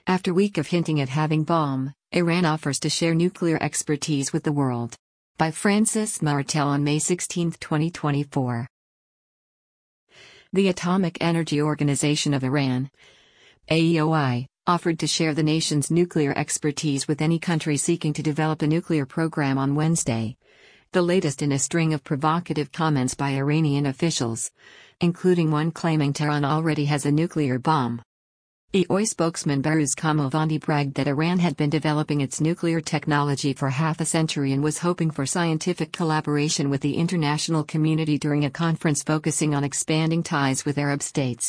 After a week of hinting at having bomb, Iran offers to share nuclear expertise with the world. By Francis Martel on May 16, 2024. The Atomic Energy Organization of Iran, AEOI, offered to share the nation's nuclear expertise with any country seeking to develop a nuclear program on Wednesday, the latest in a string of provocative comments by Iranian officials, including one claiming Tehran already has a nuclear bomb. EOI spokesman Behrouz Kamalvandi bragged that Iran had been developing its nuclear technology for half a century and was hoping for scientific collaboration with the international community during a conference focusing on expanding ties with Arab states.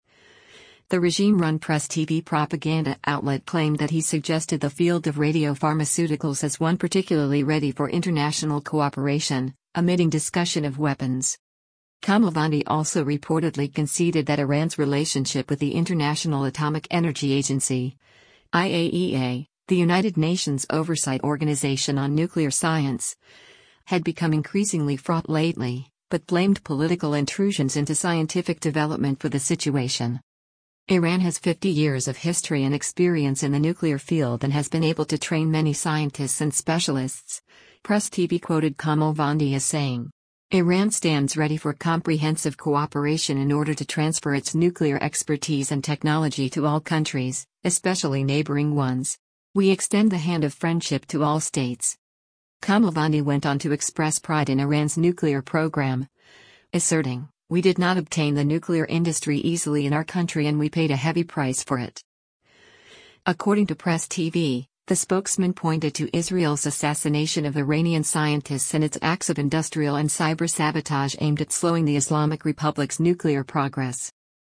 The regime-run Press TV propaganda outlet claimed that he suggested the field of radiopharmaceuticals as one particularly ready for international cooperation, omitting discussion of weapons. Kamalvandi also reportedly conceded that Iran's relationship with the International Atomic Energy Agency, IAEA, the United Nations Oversight Organization on Nuclear Science, had become increasingly fraught lately, but blamed political intrusions into scientific development for the situation. Iran has 50 years of history and experience in the nuclear field and has been able to train many scientists and specialists, Press TV quoted Kamalvandi as saying. Iran stands ready for comprehensive cooperation in order to transfer its nuclear expertise and technology to all countries, especially neighboring ones. We extend the hand of friendship to all states. Kamalvandi went on to express pride in Iran's nuclear program, asserting, "We did not obtain the nuclear industry easily in our country and we paid a heavy price for it." According to Press TV, the spokesman pointed to Israel's assassination of Iranian scientists and its acts of industrial and cyber sabotage aimed at slowing the Islamic Republic's nuclear progress.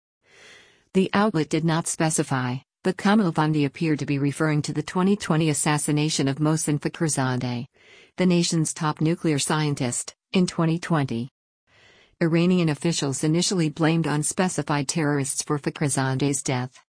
The outlet did not specify, but Kamalvandi appeared to be referring to the 2020 assassination of Mohsen Fakhrizadeh, the nation's top nuclear scientist, in 2020. Iranian officials initially blamed unspecified terrorists for Fakhrizadeh's death.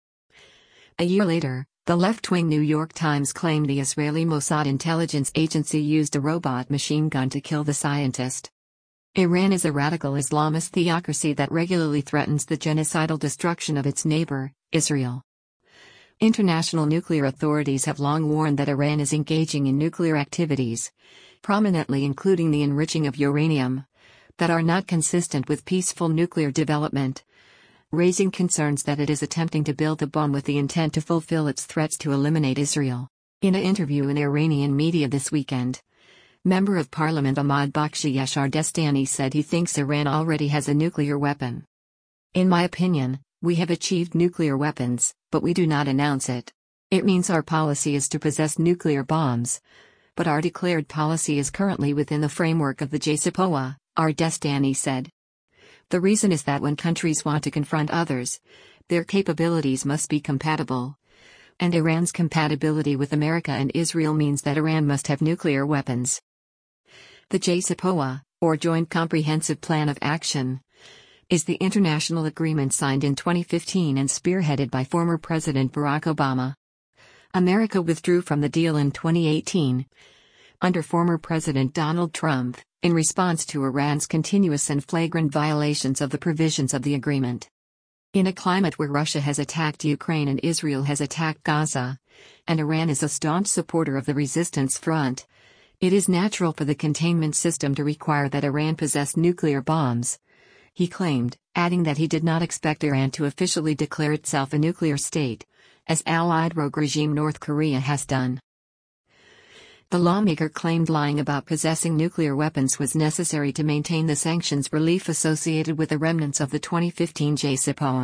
A year later, the left-wing New York Times claimed the Israeli Mossad intelligence agency used a robot machine gun to kill the scientist. Iran is a radical Islamist theocracy that regularly threatens the genocidal destruction of its neighbor, Israel. International nuclear authorities have long warned that Iran is engaging in nuclear activities, prominently including the enriching of uranium, that are not consistent with peaceful nuclear development, raising concerns that it is attempting to build a bomb with the intent to fulfill its threats to eliminate Israel. In an interview in Iranian media this weekend, Member of Parliament Ahmad Bakshi Yashar Destani said he thinks Iran already has a nuclear weapon. "In my opinion, we have achieved nuclear weapons, but we do not announce it. It means our policy is to possess nuclear bombs, but our declared policy is currently within the framework of the JCPOA," Destani said. "The reason is that when countries want to confront others, their capabilities must be compatible. And Iran's compatibility with America and Israel means that Iran must have nuclear weapons." The JCPOA, or Joint Comprehensive Plan of Action, is the international agreement signed in 2015 and spearheaded by former President Barack Obama. America withdrew from the deal in 2018, under former President Donald Trump, in response to Iran's continuous and flagrant violations of the provisions of the agreement. In a climate where Russia has attacked Ukraine and Israel has attacked Gaza, and Iran is a staunch supporter of the resistance front, it is natural for the containment system to require that Iran possess nuclear bombs, he claimed, adding that he did not expect Iran to officially declare itself a nuclear state, as allied rogue regime North Korea has done. The lawmaker claimed lying about possessing nuclear weapons was necessary to maintain the sanctions relief associated with the remnants of the 2015 JCPOA.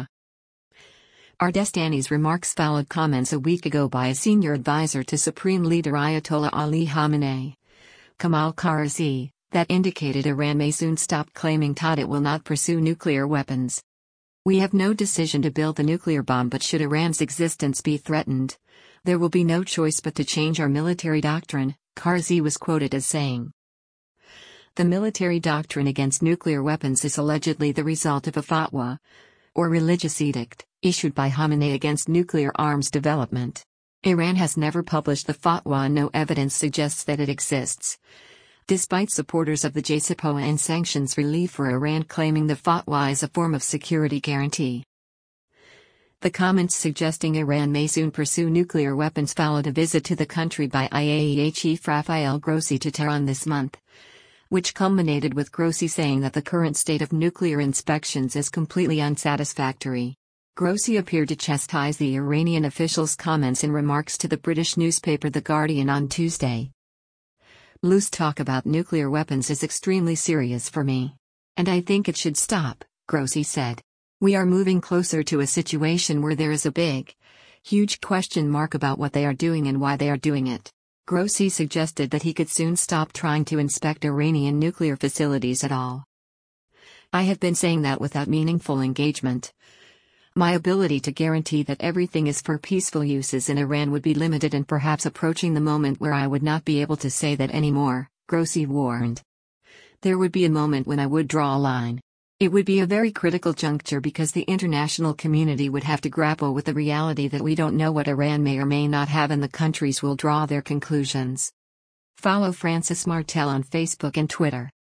Destani's remarks followed comments a week ago by a senior advisor to Supreme Leader Ayatollah Ali Khamenei, Kamal Kharzi, that indicated Iran may soon stop claiming that it will not pursue nuclear weapons. "We have no decision to build a nuclear bomb, but should Iran's existence be threatened, there will be no choice but to change our military doctrine," Kharzi was quoted as saying. The military doctrine against nuclear weapons is allegedly the result of a fatwa, or religious edict, issued by Khamenei against nuclear arms development. Iran has never published the fatwa and no evidence suggests that it exists, despite supporters of the JCPOA and sanctions relief for Iran claiming the fatwa is a form of security guarantee. The comments suggesting Iran may soon pursue nuclear weapons followed a visit to the country by IAEA Chief Rafael Grossi to Tehran this month, which culminated with Grossi saying that the current state of nuclear inspections is completely unsatisfactory. Grossi appeared to chastise the Iranian official's comments in remarks to the British newspaper The Guardian on Tuesday. "Loose talk about nuclear weapons is extremely serious for me. And I think it should stop," Grossi said. "We are moving closer to a situation where there is a big, huge question mark about what they are doing and why they are doing it." Grossi suggested that he could soon stop trying to inspect Iranian nuclear facilities at all. "I have been saying that without meaningful engagement. My ability to guarantee that everything is for peaceful uses in Iran would be limited and perhaps approaching the moment where I would not be able to say that anymore," Grossi warned. "There would be a moment when I would draw a line. It would be a very critical juncture because the international community would have to grapple with the reality that we don't know what Iran may or may not have and the countries will draw their conclusions." Follow Francis Martel on Facebook and Twitter.